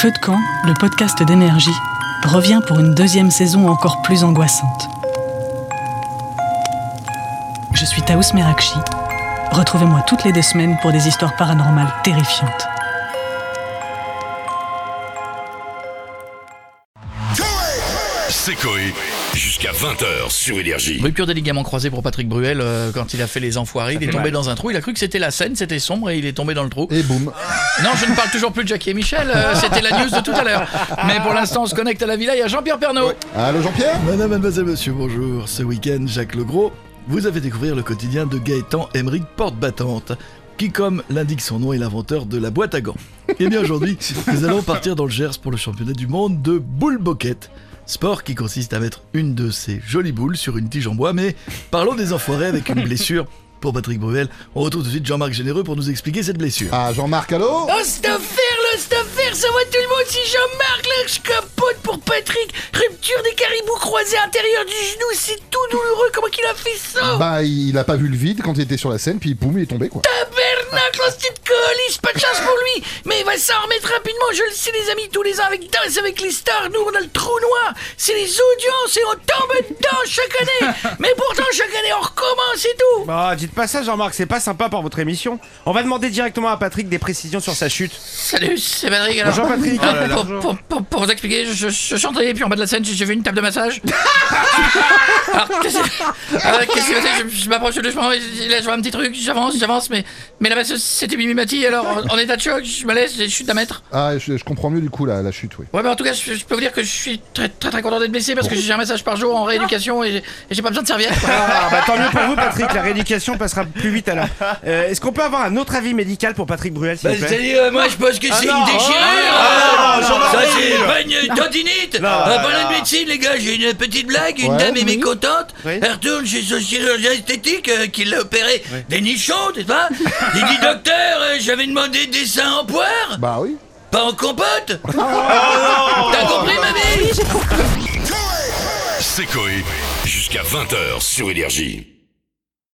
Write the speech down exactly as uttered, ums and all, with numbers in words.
Feu de camp, le podcast d'Énergie, revient pour une deuxième saison encore plus angoissante. Je suis Taous Merakchi. Retrouvez-moi toutes les deux semaines pour des histoires paranormales terrifiantes. C'est Coé, jusqu'à vingt heures sur Énergie. Rupture des ligaments croisés pour Patrick Bruel euh, quand il a fait Les Enfoirés. Il est tombé mal. dans un trou, il a cru que c'était la Seine, c'était sombre et il est tombé dans le trou. Et boum. Non, je ne parle toujours plus de Jackie et Michel, euh, c'était la news de tout à l'heure. Mais pour l'instant, on se connecte à la villa, il y a Jean-Pierre Pernaut. Allô Jean-Pierre? Madame, mademoiselle, monsieur, bonjour. Ce week-end, Jacques Legros, vous avez découvert le quotidien de Gaëtan Emeric Porte-Battante, qui, comme l'indique son nom, est l'inventeur de la boîte à gants. Et bien aujourd'hui, nous allons partir dans le Gers pour le championnat du monde de boule boquette. Sport qui consiste à mettre une de ces jolies boules sur une tige en bois, mais parlons des enfoirés avec une blessure. Pour Patrick Bruel, on retrouve tout de suite Jean-Marc Généreux pour nous expliquer cette blessure. Ah Jean-Marc, allô? Oh, c'est à faire, là, c'est à faire, ça va tout le monde, c'est Jean-Marc, là, je capote pour Patrick. Rupture des caribous croisés intérieur du genou, c'est tout douloureux, comment qu'il a fait ça? Bah il a pas vu le vide quand il était sur la scène, puis boum, il est tombé quoi. Tabernacle, ce petite colis, pas de chance pour lui. Mais il va s'en remettre rapidement, je le sais les amis, tous les ans avec Danse avec les stars, nous on a le trou noir. C'est les audiences et on tombe dedans chaque année. Mais pourtant chaque année on recommence et tout. Bah, dites pas ça, Jean-Marc, c'est pas sympa pour votre émission. On va demander directement à Patrick des précisions sur sa chute. Salut, c'est Patrick. Alors, Bonjour, Patrick. Alors, Oh là là, pour, bonjour. pour, pour, pour vous expliquer, je, je chantais et puis en bas de la scène, j'ai vu une table de massage. Alors, qu'est-ce que- euh, qu'est-ce qui s'est passé? Je, je m'approche doucement, et là je vois un petit truc, j'avance, j'avance, mais, mais la masseuse c'était Mimimati, alors en, en état de choc, je me laisse, je chute d'un mètre. Ah je, je comprends mieux du coup la, la chute, oui. Ouais, bah en tout cas, je, je peux vous dire que je suis très très très content d'être blessé parce que j'ai un massage par jour en rééducation et j'ai, et j'ai pas besoin de serviette. quoi. Ah, bah, tant mieux pour vous, Patrick, la rééducation passera plus vite alors. Euh, Est-ce qu'on peut avoir un autre avis médical pour Patrick Bruel, s'il Bah, vous plaît? c'est-à-dire, euh, moi je pense que c'est non, une déchirure. ah, non, euh, Jean-Marc, ça oui. c'est pas une tendinite. Non, Euh, non, Parlant non. de médecine, les gars, j'ai une petite blague. Une Ouais, dame est oui. mécontente. Oui. Elle retourne chez son chirurgien esthétique euh, qui l'a opéré des nichons, tu vois. Il dit docteur, euh, j'avais demandé des seins en poire, Bah oui. pas en compote. T'as compris, mamie? C'est Coé, jusqu'à vingt heures sur Énergie.